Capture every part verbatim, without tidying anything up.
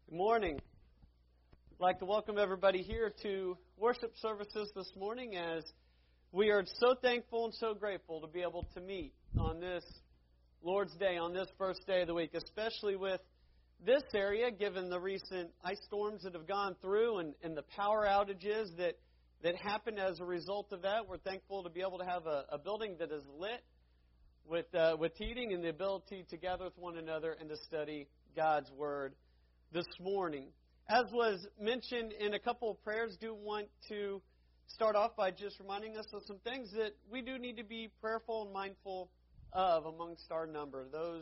Good morning. I'd like to welcome everybody here to worship services this morning, as we are so thankful and so grateful to be able to meet on this Lord's Day, on this first day of the week, especially with this area, given the recent ice storms that have gone through and, and the power outages that, that happened as a result of that. We're thankful to be able to have a, a building that is lit with, uh, with heating and the ability to gather with one another and to study God's Word this morning. As was mentioned in a couple of prayers, do want to start off by just reminding us of some things that we do need to be prayerful and mindful of amongst our number. Those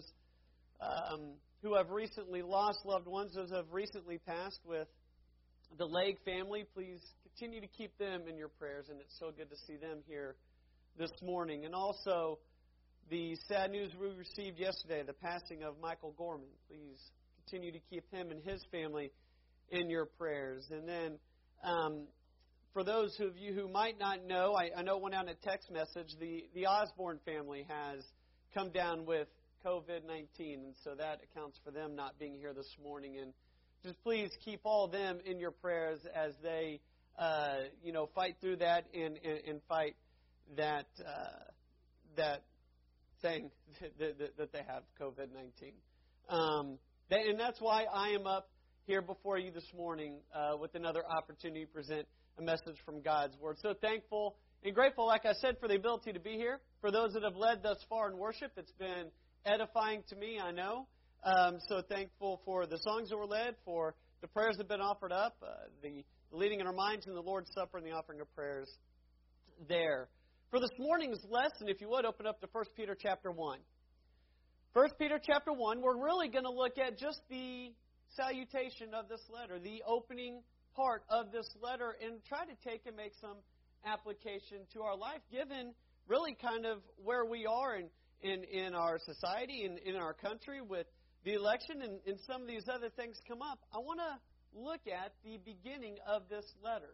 um, who have recently lost loved ones, those who have recently passed with the Legg family, please continue to keep them in your prayers, and it's so good to see them here this morning. And also the sad news we received yesterday, the passing of Michael Gorman. Please continue to keep him and his family in your prayers. And then um, for those of you who might not know, I, I know it went out in a text message, the, the Osborne family has come down with covid nineteen, and so that accounts for them not being here this morning. And just please keep all of them in your prayers as they, uh, you know, fight through that and, and, and fight that uh, that thing that, that, that they have, covid nineteen. Um, And that's why I am up here before you this morning uh, with another opportunity to present a message from God's Word. So thankful and grateful, like I said, for the ability to be here. For those that have led thus far in worship, it's been edifying to me, I know. Um, so thankful for the songs that were led, for the prayers that have been offered up, uh, the, the leading in our minds in the Lord's Supper and the offering of prayers there. For this morning's lesson, if you would, open up to First Peter chapter one. First Peter chapter one, we're really going to look at just the salutation of this letter, the opening part of this letter, and try to take and make some application to our life, given really kind of where we are in, in, in our society and in, in our country with the election and, and some of these other things come up. I want to look at the beginning of this letter.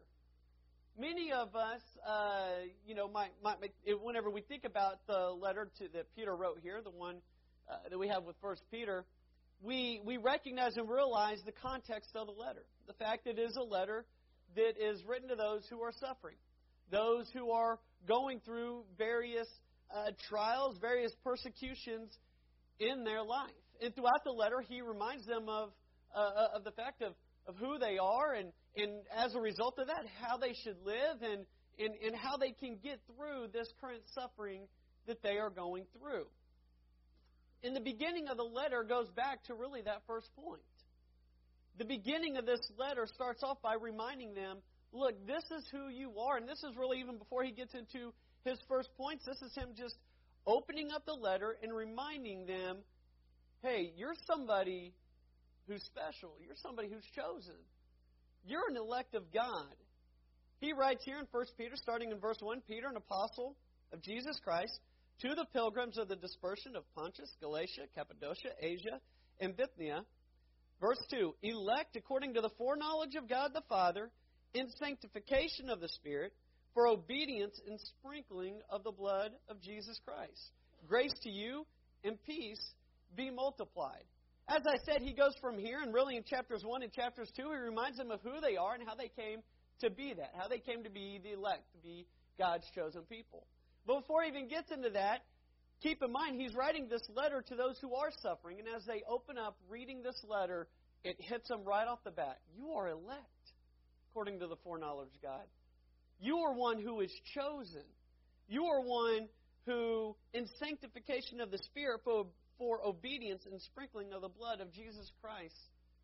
Many of us, uh, you know, might, might make, whenever we think about the letter to, that Peter wrote here, the one Uh, that we have with First Peter, we we recognize and realize the context of the letter. The fact that it is a letter that is written to those who are suffering, those who are going through various uh, trials, various persecutions in their life. And throughout the letter, he reminds them of uh, of the fact of, of who they are, and, and as a result of that, how they should live, and, and, and how they can get through this current suffering that they are going through. In the beginning of the letter goes back to really that first point. The beginning of this letter starts off by reminding them, look, this is who you are. And this is really even before he gets into his first points. This is him just opening up the letter and reminding them, hey, you're somebody who's special. You're somebody who's chosen. You're an elect of God. He writes here in First Peter, starting in verse one, Peter, an apostle of Jesus Christ, to the pilgrims of the dispersion of Pontus, Galatia, Cappadocia, Asia, and Bithynia. Verse two, elect according to the foreknowledge of God the Father, in sanctification of the Spirit, for obedience and sprinkling of the blood of Jesus Christ. Grace to you and peace be multiplied. As I said, he goes from here, and really in chapters one and chapters two, he reminds them of who they are and how they came to be that, how they came to be the elect, to be God's chosen people. But before he even gets into that, keep in mind he's writing this letter to those who are suffering. And as they open up reading this letter, it hits them right off the bat. You are elect, according to the foreknowledge of God. You are one who is chosen. You are one who, in sanctification of the Spirit for, for obedience and sprinkling of the blood of Jesus Christ,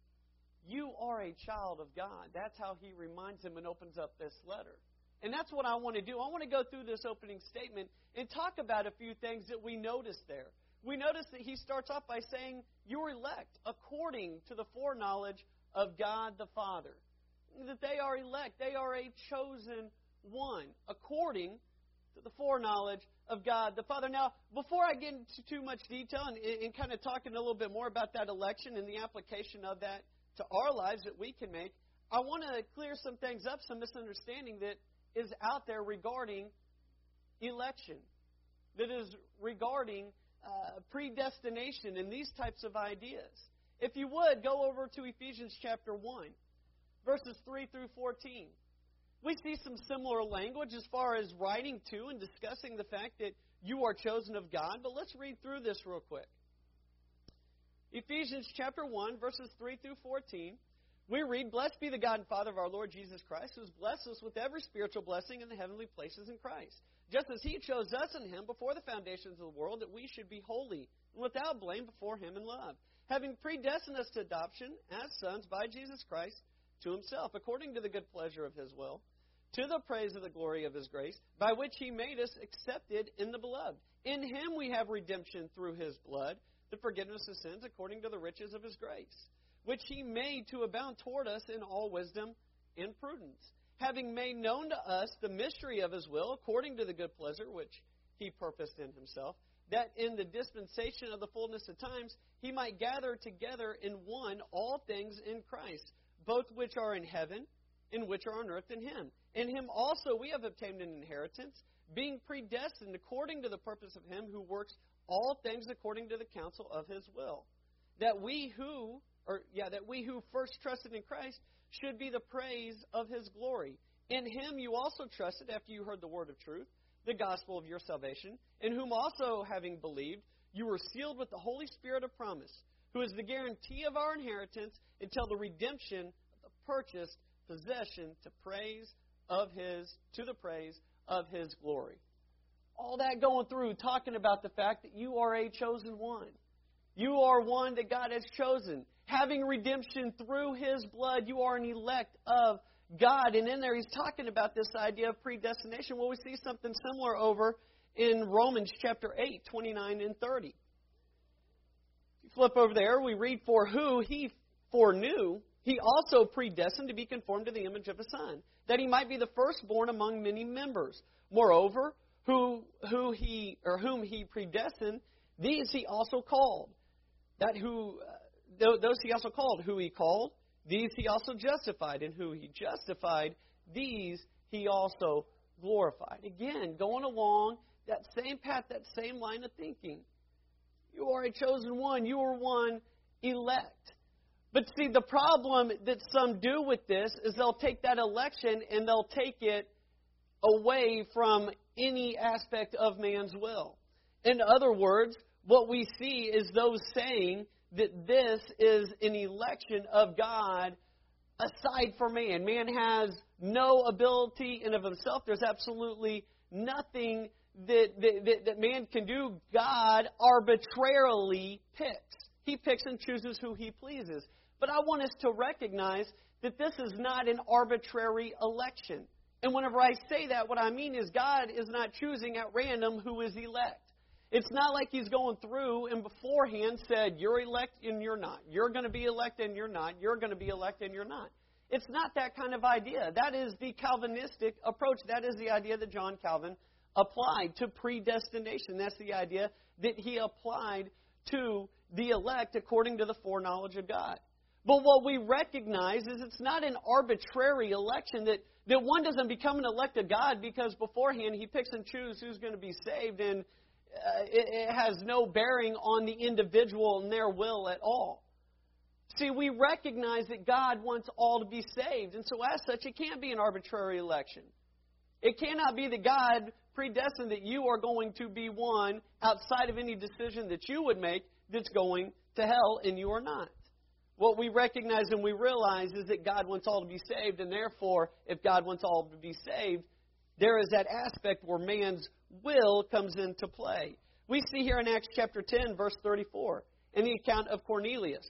you are a child of God. That's how he reminds them and opens up this letter. And that's what I want to do. I want to go through this opening statement and talk about a few things that we notice there. We notice that he starts off by saying, you're elect according to the foreknowledge of God the Father. That they are elect. They are a chosen one according to the foreknowledge of God the Father. Now, before I get into too much detail and, and kind of talking a little bit more about that election and the application of that to our lives that we can make, I want to clear some things up, some misunderstanding that is out there regarding election, that is regarding uh, predestination and these types of ideas. If you would, go over to Ephesians chapter one, verses three through fourteen. We see some similar language as far as writing to and discussing the fact that you are chosen of God, but let's read through this real quick. Ephesians chapter one, verses three through fourteen. We read, "Blessed be the God and Father of our Lord Jesus Christ, who has blessed us with every spiritual blessing in the heavenly places in Christ, just as He chose us in Him before the foundations of the world, that we should be holy and without blame before Him in love, having predestined us to adoption as sons by Jesus Christ to Himself, according to the good pleasure of His will, to the praise of the glory of His grace, by which He made us accepted in the Beloved. In Him we have redemption through His blood, the forgiveness of sins according to the riches of His grace, which He made to abound toward us in all wisdom and prudence, having made known to us the mystery of His will, according to the good pleasure which He purposed in Himself, that in the dispensation of the fullness of times He might gather together in one all things in Christ, both which are in heaven and which are on earth in Him. In Him also we have obtained an inheritance, being predestined according to the purpose of Him who works all things according to the counsel of His will, that we who, or yeah, that we who first trusted in Christ should be the praise of His glory. In Him you also trusted after you heard the word of truth, the gospel of your salvation, in whom also, having believed, you were sealed with the Holy Spirit of promise, who is the guarantee of our inheritance until the redemption of the purchased possession to praise of His, to the praise of His glory." All that going through, talking about the fact that you are a chosen one. You are one that God has chosen. Having redemption through His blood, you are an elect of God. And in there, he's talking about this idea of predestination. Well, we see something similar over in Romans chapter eight, twenty-nine and thirty. If you flip over there, we read, "For who He foreknew, He also predestined to be conformed to the image of His Son, that He might be the firstborn among many members. Moreover, who who He or whom He predestined, these He also called. That who uh, those He also called. Who He called, these He also justified, and who He justified, these He also glorified." Again, going along that same path, that same line of thinking. You are a chosen one. You are one elect. But see, the problem that some do with this is they'll take that election and they'll take it away from any aspect of man's will. In other words, what we see is those saying that this is an election of God aside from man. Man has no ability in of himself. There's absolutely nothing that, that, that man can do. God arbitrarily picks. He picks and chooses who He pleases. But I want us to recognize that this is not an arbitrary election. And whenever I say that, what I mean is God is not choosing at random who is elect. It's not like He's going through and beforehand said, you're elect and you're not. You're going to be elect and you're not. You're going to be elect and you're not. It's not that kind of idea. That is the Calvinistic approach. That is the idea that John Calvin applied to predestination. That's the idea that he applied to the elect according to the foreknowledge of God. But what we recognize is it's not an arbitrary election, that, that one doesn't become an elect of God because beforehand He picks and chooses who's going to be saved, and uh, it, it has no bearing on the individual and their will at all. See, we recognize that God wants all to be saved, and so as such, it can't be an arbitrary election. It cannot be that God predestined that you are going to be one outside of any decision that you would make that's going to hell, and you are not. What we recognize and we realize is that God wants all to be saved, and therefore, if God wants all to be saved, there is that aspect where man's will comes into play. We see here in Acts chapter ten, verse thirty-four, in the account of Cornelius.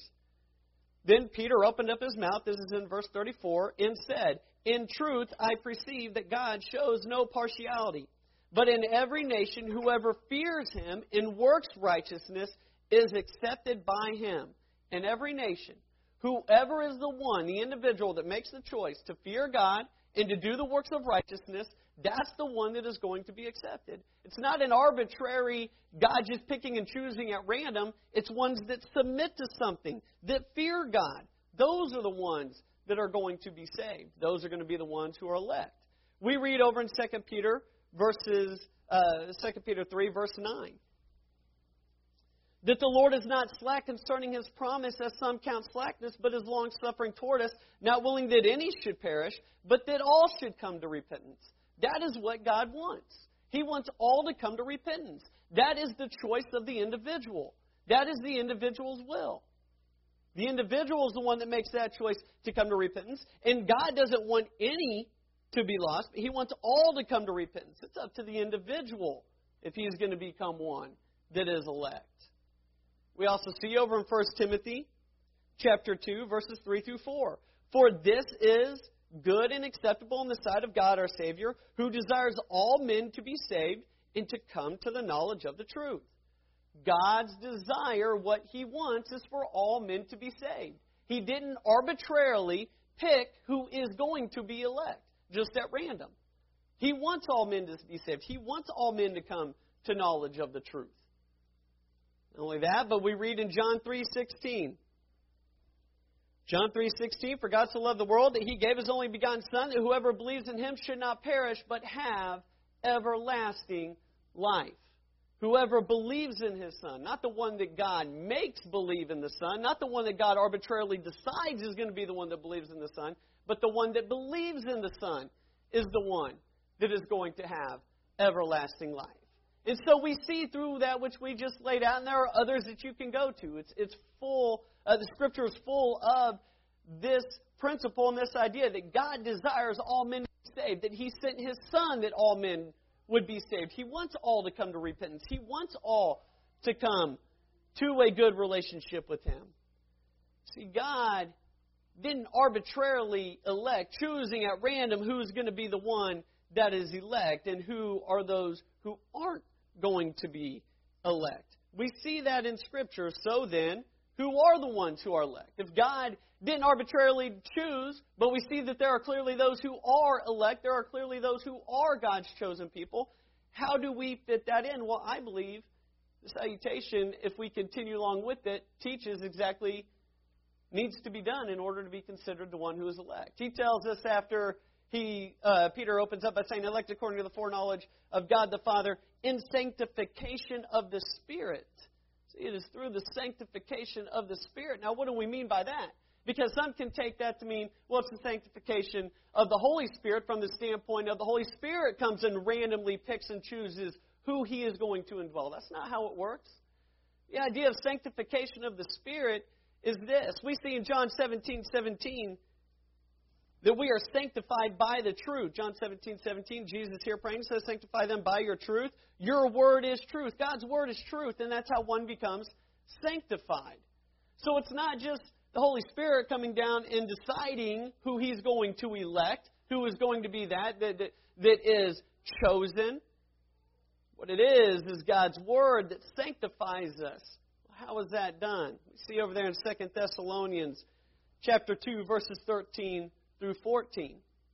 "Then Peter opened up his mouth," this is in verse thirty-four, "and said, 'In truth, I perceive that God shows no partiality, but in every nation whoever fears Him and works righteousness is accepted by Him. In every nation, whoever is the one, the individual that makes the choice to fear God and to do the works of righteousness, that's the one that is going to be accepted.'" It's not an arbitrary God just picking and choosing at random. It's ones that submit to something, that fear God. Those are the ones that are going to be saved. Those are going to be the ones who are elect. We read over in Second Peter verses uh, Second Peter three, verse nine. that the Lord is not slack concerning His promise, as some count slackness, but is long-suffering toward us, not willing that any should perish, but that all should come to repentance. That is what God wants. He wants all to come to repentance. That is the choice of the individual. That is the individual's will. The individual is the one that makes that choice to come to repentance. And God doesn't want any to be lost, but He wants all to come to repentance. It's up to the individual if he is going to become one that is elect. We also see over in First Timothy chapter two, verses three through four. For this is good and acceptable in the sight of God our Savior, who desires all men to be saved and to come to the knowledge of the truth. God's desire, what He wants, is for all men to be saved. He didn't arbitrarily pick who is going to be elect, just at random. He wants all men to be saved. He wants all men to come to knowledge of the truth. Not only that, but we read in John three sixteen. John three sixteen, for God so loved the world that He gave His only begotten Son, that whoever believes in Him should not perish, but have everlasting life. Whoever believes in His Son, not the one that God makes believe in the Son, not the one that God arbitrarily decides is going to be the one that believes in the Son, but the one that believes in the Son is the one that is going to have everlasting life. And so we see through that which we just laid out, and there are others that you can go to. It's it's full, uh, the Scripture is full of this principle and this idea that God desires all men to be saved, that He sent His Son that all men would be saved. He wants all to come to repentance. He wants all to come to a good relationship with Him. See, God didn't arbitrarily elect, choosing at random who's going to be the one that is elect and who are those who aren't going to be elect. We see that in Scripture. So then, who are the ones who are elect? If God didn't arbitrarily choose, but we see that there are clearly those who are elect, there are clearly those who are God's chosen people, how do we fit that in? Well, I believe the salutation, if we continue along with it, teaches exactly needs to be done in order to be considered the one who is elect. He tells us after he uh, Peter opens up by saying, elect according to the foreknowledge of God the Father in sanctification of the Spirit. See, it is through the sanctification of the Spirit. Now, what do we mean by that? Because some can take that to mean, well, it's the sanctification of the Holy Spirit from the standpoint of the Holy Spirit comes and randomly picks and chooses who He is going to indwell. That's not how it works. The idea of sanctification of the Spirit is this. We see in John seventeen seventeen that we are sanctified by the truth. John seventeen seventeen, Jesus here praying says, sanctify them by your truth. Your word is truth. God's word is truth, and that's how one becomes sanctified. So it's not just the Holy Spirit coming down and deciding who He's going to elect, who is going to be that, that, that, that is chosen. What it is, is God's word that sanctifies us. How is that done? We see over there in Second Thessalonians chapter two, verses thirteen through fourteen.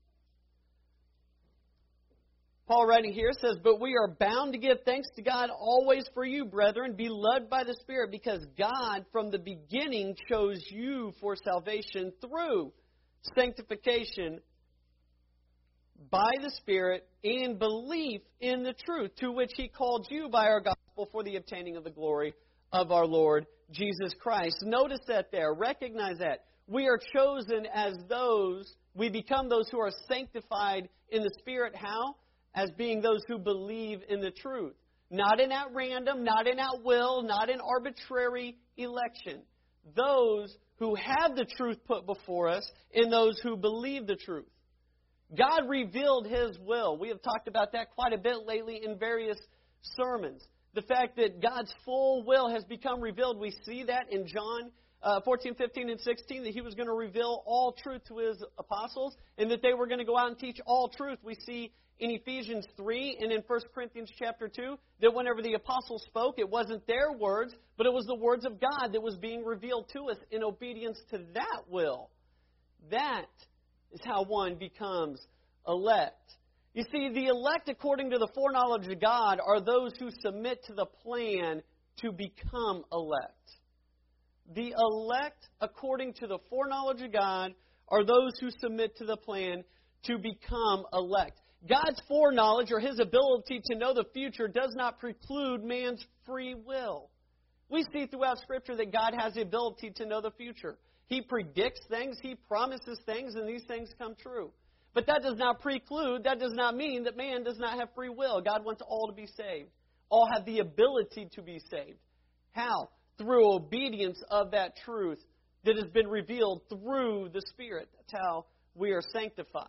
Paul writing here says, but we are bound to give thanks to God always for you, brethren, be led by the Spirit, because God from the beginning chose you for salvation through sanctification by the Spirit and belief in the truth, to which He called you by our gospel for the obtaining of the glory of our Lord Jesus Christ. Notice that there. Recognize that. We are chosen as those, we become those who are sanctified in the Spirit. How? As being those who believe in the truth. Not in at random, not in at will, not in arbitrary election. Those who have the truth put before us and those who believe the truth. God revealed His will. We have talked about that quite a bit lately in various sermons. The fact that God's full will has become revealed. We see that in John uh, fourteen, fifteen, and sixteen, that He was going to reveal all truth to His apostles and that they were going to go out and teach all truth. We see in Ephesians three and in First Corinthians chapter two that whenever the apostles spoke, it wasn't their words, but it was the words of God that was being revealed to us in obedience to that will. That is how one becomes elect. You see, the elect, according to the foreknowledge of God, are those who submit to the plan to become elect. The elect, according to the foreknowledge of God, are those who submit to the plan to become elect. God's foreknowledge, or His ability to know the future, does not preclude man's free will. We see throughout Scripture that God has the ability to know the future. He predicts things, He promises things, and these things come true. But that does not preclude, that does not mean that man does not have free will. God wants all to be saved. All have the ability to be saved. How? Through obedience of that truth that has been revealed through the Spirit. That's how we are sanctified.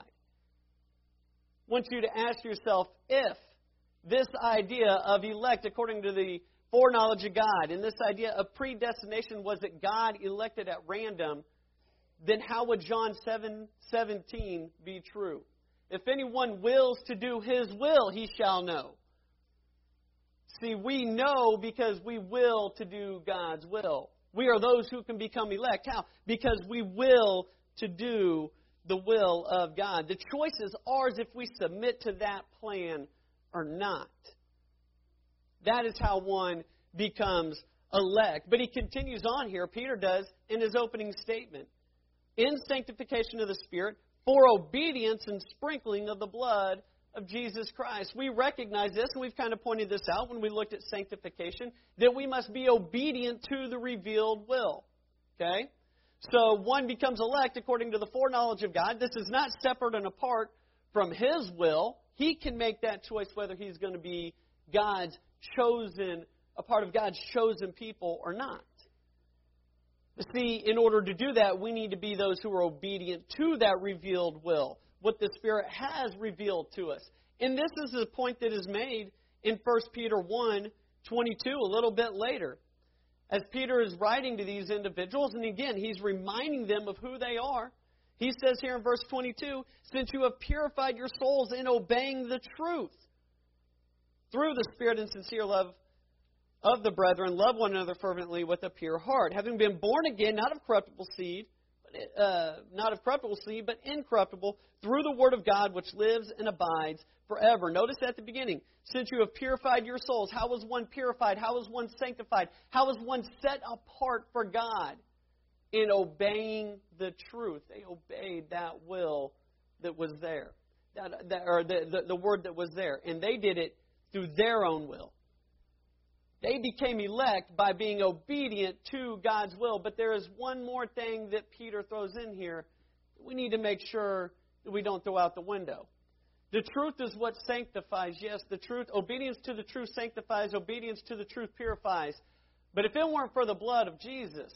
I want you to ask yourself if this idea of elect according to the foreknowledge of God and this idea of predestination was that God elected at random, then how would John seven seventeen be true? If anyone wills to do His will, he shall know. See, we know because we will to do God's will. We are those who can become elect. How? Because we will to do the will of God. The choice is ours if we submit to that plan or not. That is how one becomes elect. But he continues on here, Peter does, in his opening statement. In sanctification of the Spirit, for obedience and sprinkling of the blood of Jesus Christ. We recognize this, and we've kind of pointed this out when we looked at sanctification, that we must be obedient to the revealed will. Okay? So one becomes elect according to the foreknowledge of God. This is not separate and apart from His will. He can make that choice whether He's going to be God's chosen, a part of God's chosen people or not. But see, in order to do that, we need to be those who are obedient to that revealed will, what the Spirit has revealed to us. And this is the point that is made in First Peter one twenty-two, a little bit later. As Peter is writing to these individuals, and again, he's reminding them of who they are. He says here in verse twenty-two, since you have purified your souls in obeying the truth, through the Spirit and sincere love of the brethren, love one another fervently with a pure heart, having been born again, not of corruptible seed, but, uh, not of corruptible seed, but incorruptible, through the Word of God, which lives and abides forever. Notice at the beginning, since you have purified your souls, how was one purified? How was one sanctified? How was one set apart for God? In obeying the truth. They obeyed that will that was there, that, that or the, the, the word that was there, and they did it through their own will. They became elect by being obedient to God's will. But there is one more thing that Peter throws in here. We need to make sure that we don't throw out the window. The truth is what sanctifies. Yes, the truth, obedience to the truth sanctifies. Obedience to the truth purifies. But if it weren't for the blood of Jesus,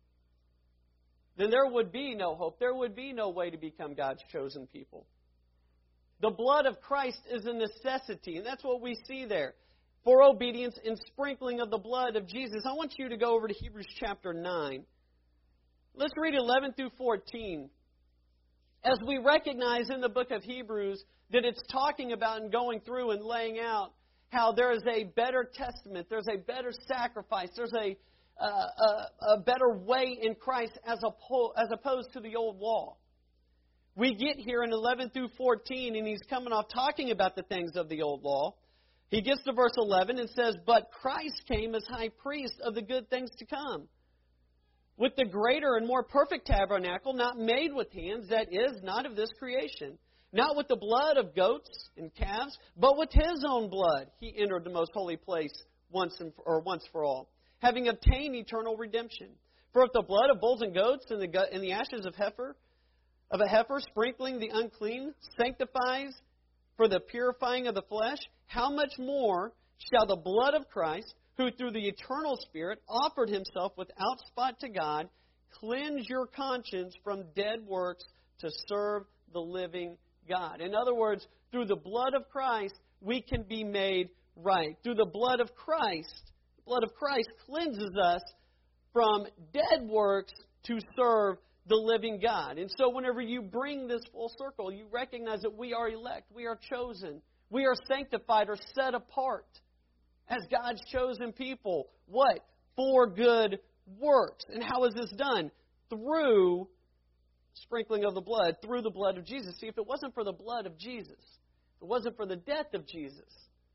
then there would be no hope. There would be no way to become God's chosen people. The blood of Christ is a necessity, and that's what we see there. For obedience and sprinkling of the blood of Jesus. I want you to go over to Hebrews chapter nine. Let's read eleven through fourteen. As we recognize in the book of Hebrews that it's talking about and going through and laying out how there is a better testament, there's a better sacrifice, there's a, uh, a, a better way in Christ as, oppo- as opposed to the old law. We get here in eleven through fourteen, and he's coming off talking about the things of the old law. He gets to verse eleven and says, but Christ came as high priest of the good things to come, with the greater and more perfect tabernacle, not made with hands, that is, not of this creation, not with the blood of goats and calves, but with His own blood. He entered the most holy place once and for, or once for all, having obtained eternal redemption. For if the blood of bulls and goats and the and the ashes of heifer of a heifer sprinkling the unclean sanctifies for the purifying of the flesh, how much more shall the blood of Christ, who through the eternal Spirit offered Himself without spot to God, cleanse your conscience from dead works to serve the living God? In other words, through the blood of Christ, we can be made right. Through the blood of Christ, the blood of Christ cleanses us from dead works to serve the living God. And so whenever you bring this full circle, you recognize that we are elect, we are chosen, we are sanctified or set apart as God's chosen people. What? For good works. And how is this done? Through sprinkling of the blood, through the blood of Jesus. See, if it wasn't for the blood of Jesus, if it wasn't for the death of Jesus,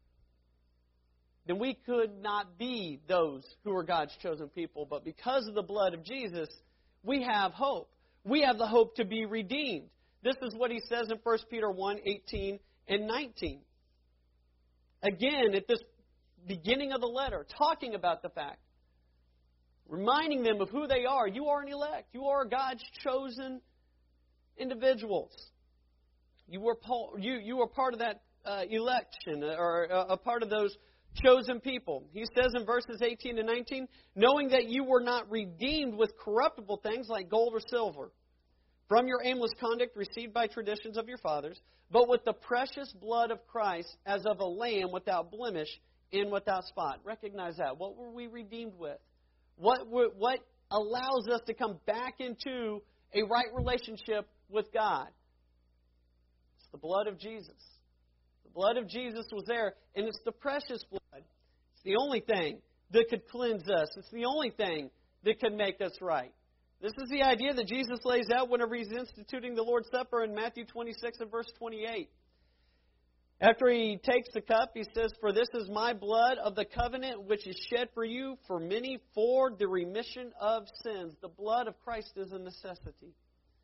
then we could not be those who are God's chosen people. But because of the blood of Jesus, we have hope. We have the hope to be redeemed. This is what he says in First Peter one, eighteen and nineteen. Again, at this beginning of the letter, talking about the fact reminding them of who they are. You are an elect. You are God's chosen individuals. You were you you were part of that uh, election, or a, a part of those chosen people. He says in verses eighteen and nineteen, knowing that you were not redeemed with corruptible things like gold or silver, from your aimless conduct received by traditions of your fathers, but with the precious blood of Christ, as of a lamb without blemish and without spot. Recognize that. What were we redeemed with? What what allows us to come back into a right relationship with God? It's the blood of Jesus. The blood of Jesus was there, and it's the precious blood. It's the only thing that could cleanse us. It's the only thing that could make us right. This is the idea that Jesus lays out whenever He's instituting the Lord's Supper in Matthew twenty-six and verse twenty-eight. After He takes the cup, He says, "For this is my blood of the covenant, which is shed for you, for many, for the remission of sins." The blood of Christ is a necessity.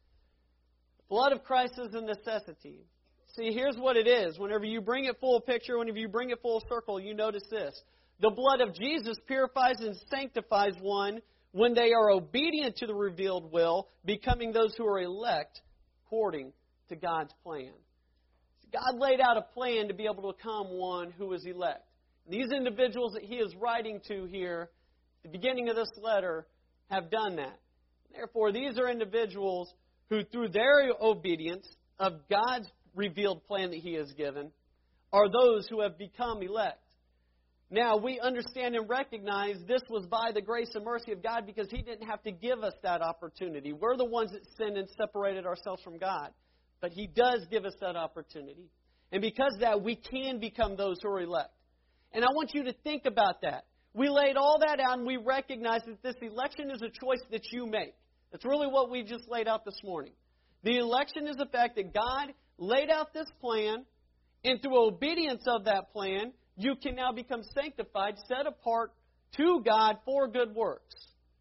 The blood of Christ is a necessity. See, here's what it is. Whenever you bring it full picture, whenever you bring it full circle, you notice this. The blood of Jesus purifies and sanctifies one when they are obedient to the revealed will, becoming those who are elect according to God's plan. God laid out a plan to be able to become one who is elect. These individuals that He is writing to here, at the beginning of this letter, have done that. Therefore, these are individuals who, through their obedience of God's revealed plan that He has given, are those who have become elect. Now, we understand and recognize this was by the grace and mercy of God, because He didn't have to give us that opportunity. We're the ones that sinned and separated ourselves from God. But He does give us that opportunity. And because of that, we can become those who are elect. And I want you to think about that. We laid all that out, and we recognize that this election is a choice that you make. That's really what we just laid out this morning. The election is the fact that God laid out this plan, and through obedience of that plan, you can now become sanctified, set apart to God for good works.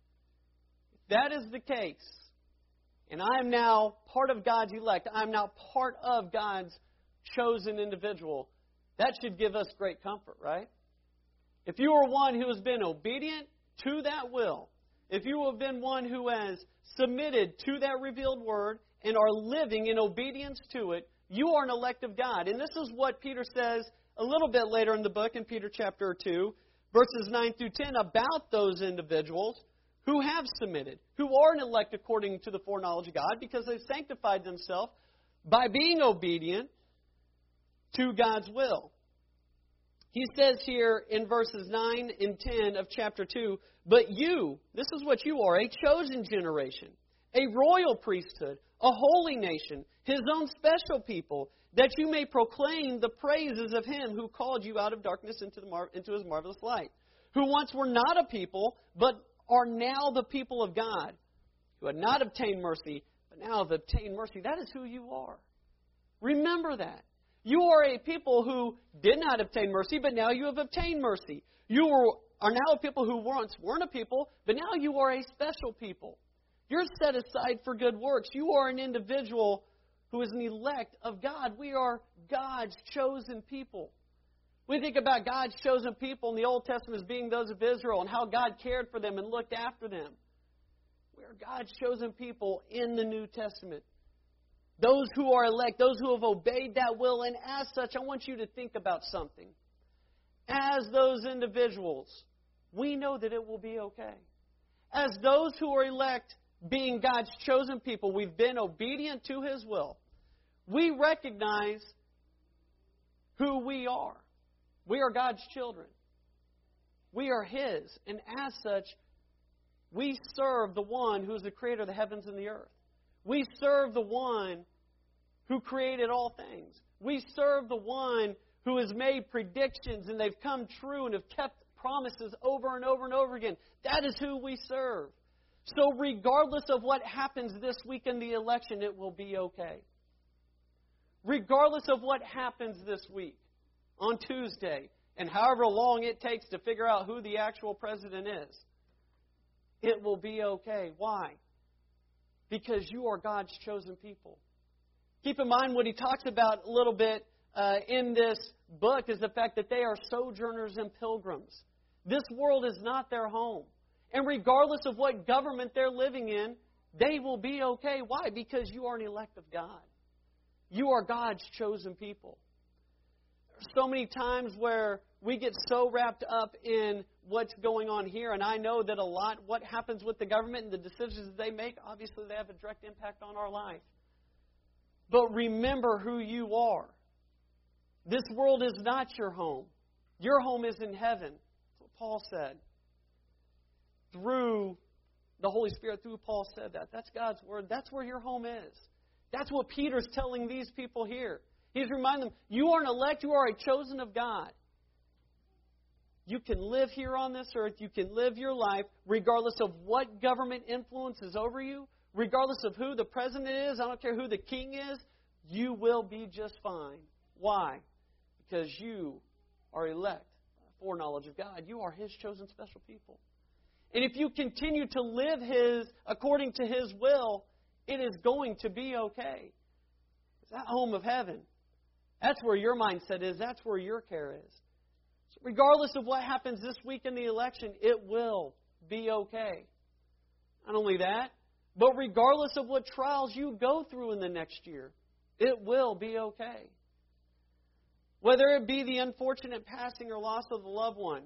If that is the case, and I am now part of God's elect, I am now part of God's chosen individual, that should give us great comfort, right? If you are one who has been obedient to that will, if you have been one who has submitted to that revealed word and are living in obedience to it, you are an elect of God. And this is what Peter says a little bit later in the book, in Peter chapter two, verses nine through ten, about those individuals who have submitted, who are an elect according to the foreknowledge of God, because they've sanctified themselves by being obedient to God's will. He says here in verses nine and ten of chapter two, "But you," this is what you are, "a chosen generation, a royal priesthood, a holy nation, His own special people, that you may proclaim the praises of Him who called you out of darkness into, the mar- into His marvelous light, who once were not a people, but are now the people of God, who had not obtained mercy, but now have obtained mercy." That is who you are. Remember that. You are a people who did not obtain mercy, but now you have obtained mercy. You are now a people who once weren't a people, but now you are a special people. You're set aside for good works. You are an individual who is an elect of God. We are God's chosen people. We think about God's chosen people in the Old Testament as being those of Israel and how God cared for them and looked after them. We are God's chosen people in the New Testament. Those who are elect, those who have obeyed that will, and as such, I want you to think about something. As those individuals, we know that it will be okay. As those who are elect, being God's chosen people, we've been obedient to His will. We recognize who we are. We are God's children. We are His. And as such, we serve the one who is the creator of the heavens and the earth. We serve the one who created all things. We serve the one who has made predictions and they've come true and have kept promises over and over and over again. That is who we serve. So regardless of what happens this week in the election, it will be okay. Regardless of what happens this week, on Tuesday, and however long it takes to figure out who the actual president is, it will be okay. Why? Because you are God's chosen people. Keep in mind what he talks about a little bit uh, in this book is the fact that they are sojourners and pilgrims. This world is not their home. And regardless of what government they're living in, they will be okay. Why? Because you are an elect of God. You are God's chosen people. There's so many times where we get so wrapped up in what's going on here, and I know that a lot, what happens with the government and the decisions they make, obviously they have a direct impact on our life. But remember who you are. This world is not your home. Your home is in heaven. That's what Paul said. Through the Holy Spirit, through Paul said that. That's God's Word. That's where your home is. That's what Peter's telling these people here. He's reminding them, you are an elect, you are a chosen of God. You can live here on this earth, you can live your life regardless of what government influence is over you, regardless of who the president is, I don't care who the king is, you will be just fine. Why? Because you are elect, foreknowledge of God. You are His chosen special people. And if you continue to live His according to His will, it is going to be okay. It's that home of heaven. That's where your mindset is. That's where your care is. So regardless of what happens this week in the election, it will be okay. Not only that, but regardless of what trials you go through in the next year, it will be okay. Whether it be the unfortunate passing or loss of a loved one,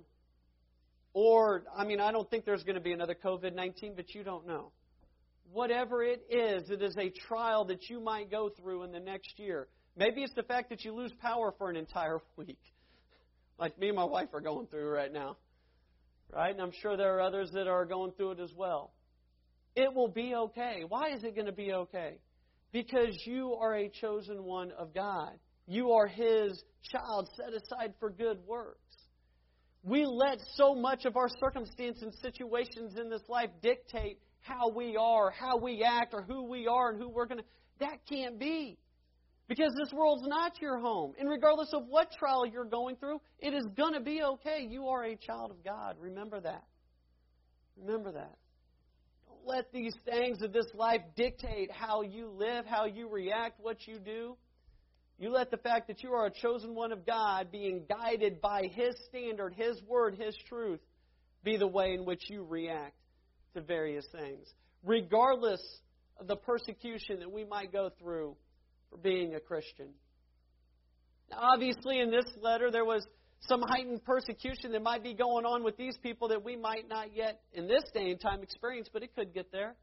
or, I mean, I don't think there's going to be another covid nineteen, but you don't know. Whatever it is, it is a trial that you might go through in the next year. Maybe it's the fact that you lose power for an entire week, like me and my wife are going through right now. Right? And I'm sure there are others that are going through it as well. It will be okay. Why is it going to be okay? Because you are a chosen one of God. You are His child set aside for good works. We let so much of our circumstance and situations in this life dictate how we are, how we act, or who we are and who we're going to... That can't be. Because this world's not your home. And regardless of what trial you're going through, it is going to be okay. You are a child of God. Remember that. Remember that. Don't let these things of this life dictate how you live, how you react, what you do. You let the fact that you are a chosen one of God, being guided by His standard, His word, His truth, be the way in which you react to various things. Regardless of the persecution that we might go through for being a Christian. Now, obviously, in this letter, there was some heightened persecution that might be going on with these people that we might not yet, in this day and time, experience, but it could get there.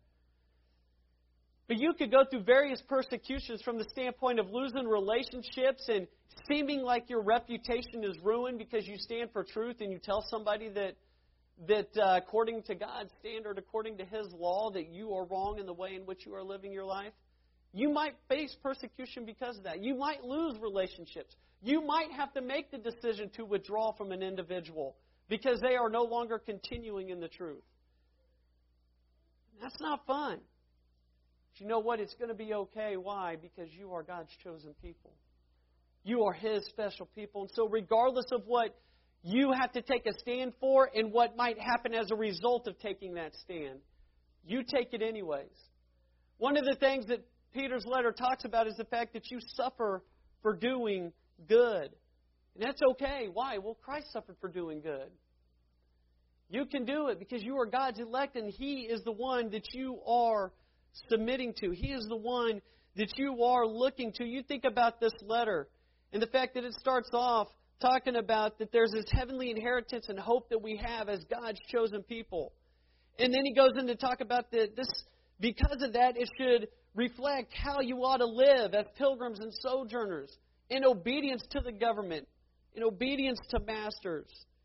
But you could go through various persecutions from the standpoint of losing relationships and seeming like your reputation is ruined because you stand for truth and you tell somebody that, that uh, according to God's standard, according to His law, that you are wrong in the way in which you are living your life. You might face persecution because of that. You might lose relationships. You might have to make the decision to withdraw from an individual because they are no longer continuing in the truth. That's not fun. But you know what? It's going to be okay. Why? Because you are God's chosen people. You are His special people. And so regardless of what you have to take a stand for and what might happen as a result of taking that stand, you take it anyways. One of the things that Peter's letter talks about is the fact that you suffer for doing good. And that's okay. Why? Well, Christ suffered for doing good. You can do it because you are God's elect and He is the one that you are submitting to. He is the one that you are looking to. You think about this letter and the fact that it starts off talking about that there's this heavenly inheritance and hope that we have as God's chosen people. And then he goes in to talk about that this, because of that, it should reflect how you ought to live as pilgrims and sojourners in obedience to the government, in obedience to masters.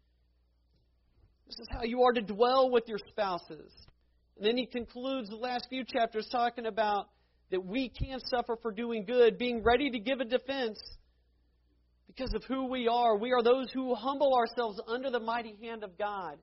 This is how you are to dwell with your spouses. And then he concludes the last few chapters talking about that we can suffer for doing good, being ready to give a defense because of who we are. We are those who humble ourselves under the mighty hand of God.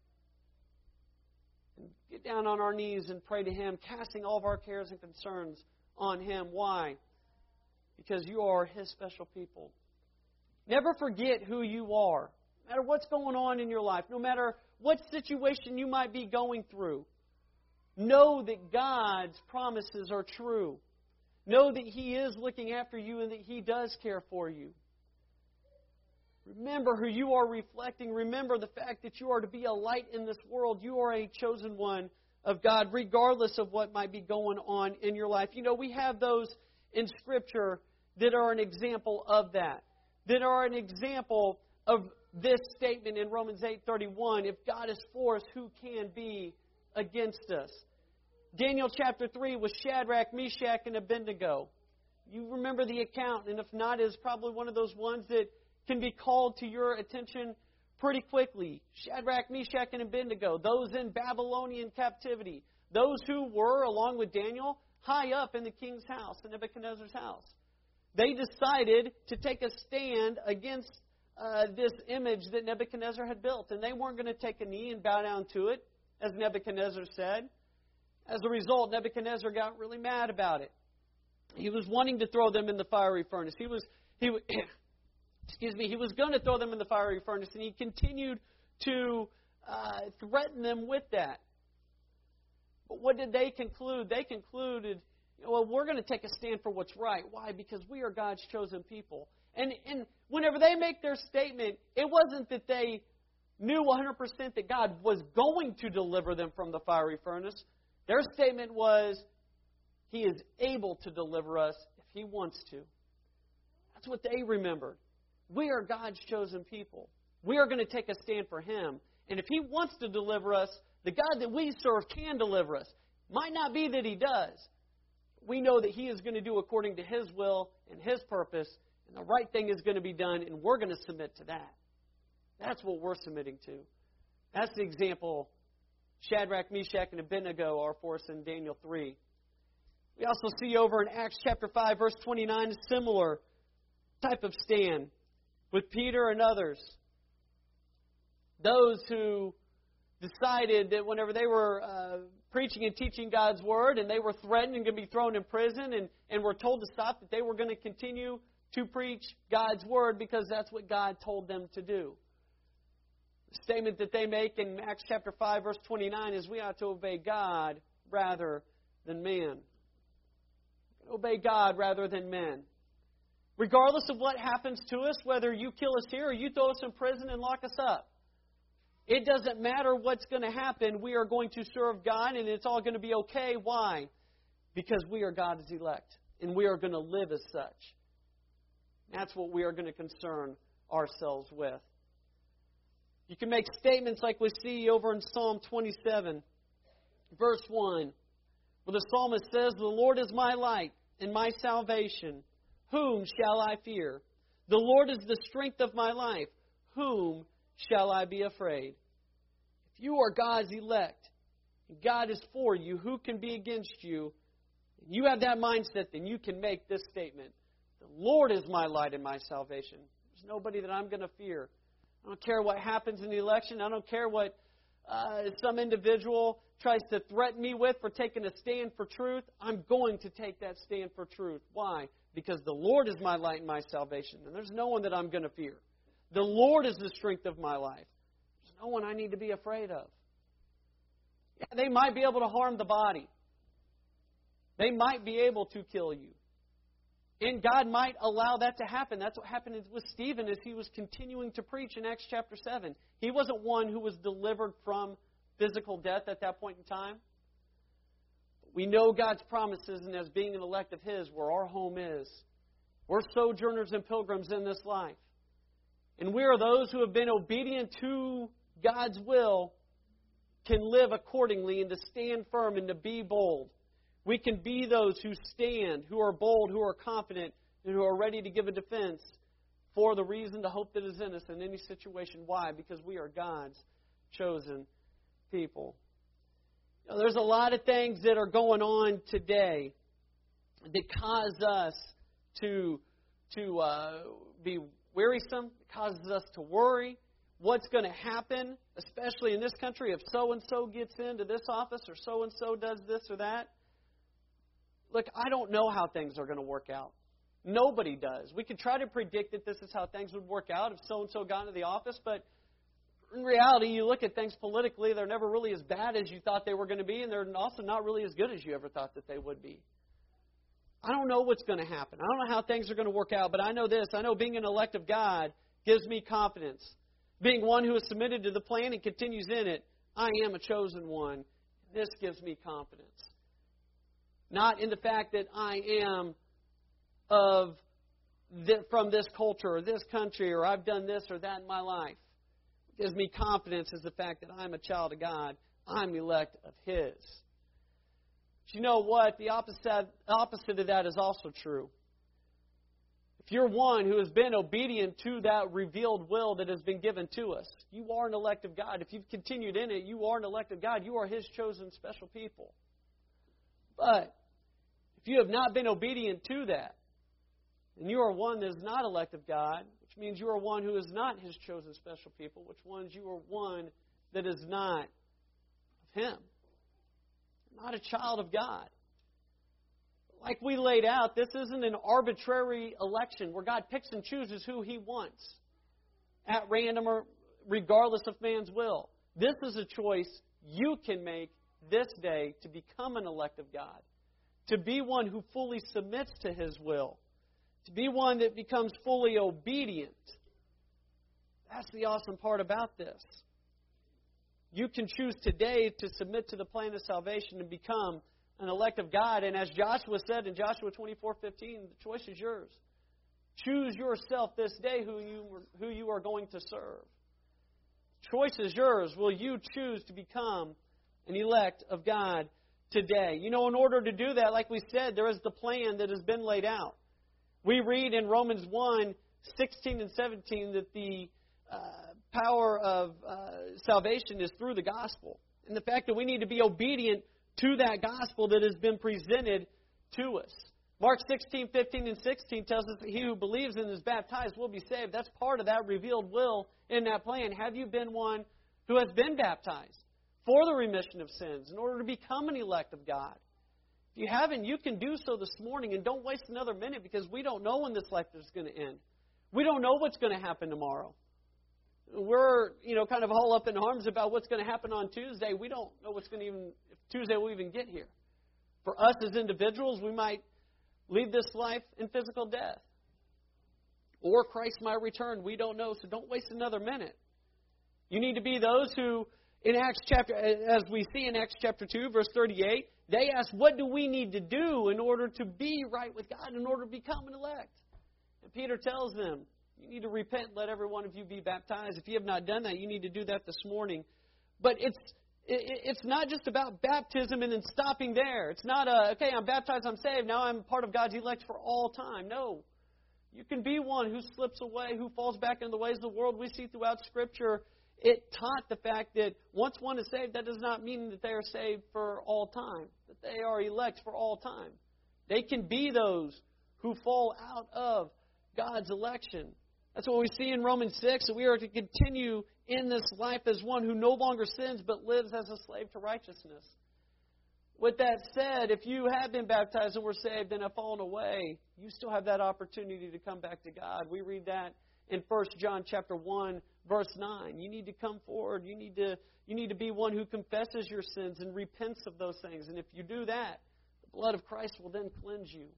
And get down on our knees and pray to Him, casting all of our cares and concerns on Him. Why? Because you are His special people. Never forget who you are. No matter what's going on in your life, no matter what situation you might be going through, know that God's promises are true. Know that He is looking after you and that He does care for you. Remember who you are reflecting. Remember the fact that you are to be a light in this world. You are a chosen one of God, regardless of what might be going on in your life. You know, we have those in Scripture that are an example of that, that are an example of this statement in Romans eight thirty-one. If God is for us, who can be against us? Daniel chapter three was Shadrach, Meshach, and Abednego. You remember the account, and if not, it's probably one of those ones that can be called to your attention pretty quickly. Shadrach, Meshach, and Abednego, those in Babylonian captivity, those who were, along with Daniel, high up in the king's house, in Nebuchadnezzar's house. They decided to take a stand against uh, this image that Nebuchadnezzar had built, and they weren't going to take a knee and bow down to it, as Nebuchadnezzar said. As a result, Nebuchadnezzar got really mad about it. He was wanting to throw them in the fiery furnace. He was, he, excuse me, he was going to throw them in the fiery furnace, and he continued to uh, threaten them with that. But what did they conclude? They concluded, well, we're going to take a stand for what's right. Why? Because we are God's chosen people. And, and whenever they make their statement, it wasn't that they knew one hundred percent that God was going to deliver them from the fiery furnace. Their statement was, He is able to deliver us if He wants to. That's what they remembered. We are God's chosen people. We are going to take a stand for Him. And if He wants to deliver us, the God that we serve can deliver us. Might not be that He does. We know that He is going to do according to His will and His purpose, and the right thing is going to be done, and we're going to submit to that. That's what we're submitting to. That's the example Shadrach, Meshach, and Abednego are for us in Daniel three. We also see over in Acts chapter five, verse twenty-nine, a similar type of stand with Peter and others. Those who decided that whenever they were uh, preaching and teaching God's Word and they were threatened and going to be thrown in prison and, and were told to stop, that they were going to continue to preach God's Word because that's what God told them to do. The statement that they make in Acts chapter five, verse twenty-nine is we ought to obey God rather than man. Obey God rather than men. Regardless of what happens to us, whether you kill us here or you throw us in prison and lock us up, it doesn't matter what's going to happen. We are going to serve God and it's all going to be okay. Why? Because we are God's elect and we are going to live as such. That's what we are going to concern ourselves with. You can make statements like we see over in Psalm twenty-seven, verse one, where the psalmist says, "The Lord is my light and my salvation. Whom shall I fear? The Lord is the strength of my life. Whom shall I be afraid?" If you are God's elect, and God is for you, who can be against you? And you have that mindset, then you can make this statement. The Lord is my light and my salvation. There's nobody that I'm going to fear. I don't care what happens in the election. I don't care what uh, some individual tries to threaten me with for taking a stand for truth. I'm going to take that stand for truth. Why? Because the Lord is my light and my salvation. And there's no one that I'm going to fear. The Lord is the strength of my life. There's no one I need to be afraid of. Yeah, they might be able to harm the body. They might be able to kill you. And God might allow that to happen. That's what happened with Stephen as he was continuing to preach in Acts chapter seven. He wasn't one who was delivered from physical death at that point in time. We know God's promises, and as being an elect of His, where our home is. We're sojourners and pilgrims in this life. And we are those who have been obedient to God's will, can live accordingly and to stand firm and to be bold. We can be those who stand, who are bold, who are confident, and who are ready to give a defense for the reason, the hope that is in us in any situation. Why? Because we are God's chosen people. You know, there's a lot of things that are going on today that cause us to, to uh, be wearisome, it causes us to worry. What's going to happen, especially in this country, if so-and-so gets into this office or so-and-so does this or that. Look, I don't know how things are going to work out. Nobody does. We could try to predict that this is how things would work out if so-and-so got into the office, but in reality, you look at things politically, they're never really as bad as you thought they were going to be, and they're also not really as good as you ever thought that they would be. I don't know what's going to happen. I don't know how things are going to work out, but I know this. I know being an elect of God gives me confidence. Being one who is submitted to the plan and continues in it, I am a chosen one. This gives me confidence. Not in the fact that I am of th- from this culture or this country or I've done this or that in my life. What gives me confidence is the fact that I'm a child of God. I'm elect of His. But you know what? The opposite, opposite of that is also true. If you're one who has been obedient to that revealed will that has been given to us, you are an elect of God. If you've continued in it, you are an elect of God. You are His chosen special people. But if you have not been obedient to that, and you are one that is not elect of God, which means you are one who is not His chosen special people, which means you are one that is not of Him. Not a child of God. Like we laid out, this isn't an arbitrary election where God picks and chooses who He wants at random or regardless of man's will. This is a choice you can make this day to become an elect of God, to be one who fully submits to His will, to be one that becomes fully obedient. That's the awesome part about this. You can choose today to submit to the plan of salvation and become an elect of God. And as Joshua said in Joshua twenty-four fifteen, the choice is yours. Choose yourself this day who you, who you are going to serve. Choice is yours. Will you choose to become an elect of God today? You know, in order to do that, like we said, there is the plan that has been laid out. We read in Romans one sixteen and seventeen that the uh, power of uh, salvation is through the gospel. And the fact that we need to be obedient to that gospel that has been presented to us. Mark sixteen, fifteen, and sixteen tells us that he who believes and is baptized will be saved. That's part of that revealed will in that plan. Have you been one who has been baptized for the remission of sins in order to become an elect of God? If you haven't, you can do so this morning, and don't waste another minute because we don't know when this life is going to end. We don't know what's going to happen tomorrow. We're, you know, kind of all up in arms about what's going to happen on Tuesday. We don't know what's going to even, if Tuesday will even get here. For us as individuals, we might leave this life in physical death. Or Christ might return. We don't know, so don't waste another minute. You need to be those who, in Acts chapter, as we see in Acts chapter two, verse thirty-eight, they ask, what do we need to do in order to be right with God, in order to become an elect? And Peter tells them, you need to repent and let every one of you be baptized. If you have not done that, you need to do that this morning. But it's it's not just about baptism and then stopping there. It's not a, okay, I'm baptized, I'm saved, now I'm part of God's elect for all time. No. You can be one who slips away, who falls back into the ways of the world. We see throughout Scripture, it taught the fact that once one is saved, that does not mean that they are saved for all time, that they are elect for all time. They can be those who fall out of God's election. That's what we see in Romans six, that we are to continue in this life as one who no longer sins but lives as a slave to righteousness. With that said, if you have been baptized and were saved and have fallen away, you still have that opportunity to come back to God. We read that in First John chapter one, verse nine. You need to come forward. You need to, you need to be one who confesses your sins and repents of those things. And if you do that, the blood of Christ will then cleanse you.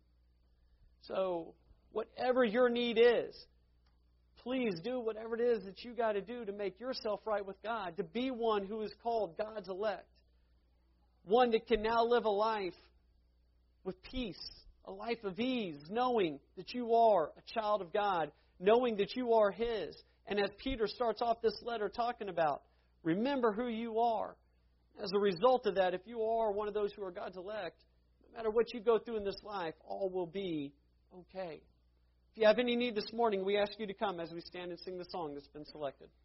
So, whatever your need is, please do whatever it is that you got to do to make yourself right with God, to be one who is called God's elect. One that can now live a life with peace, a life of ease, knowing that you are a child of God, knowing that you are His. And as Peter starts off this letter talking about, remember who you are. As a result of that, if you are one of those who are God's elect, no matter what you go through in this life, all will be okay. If you have any need this morning, we ask you to come as we stand and sing the song that's been selected.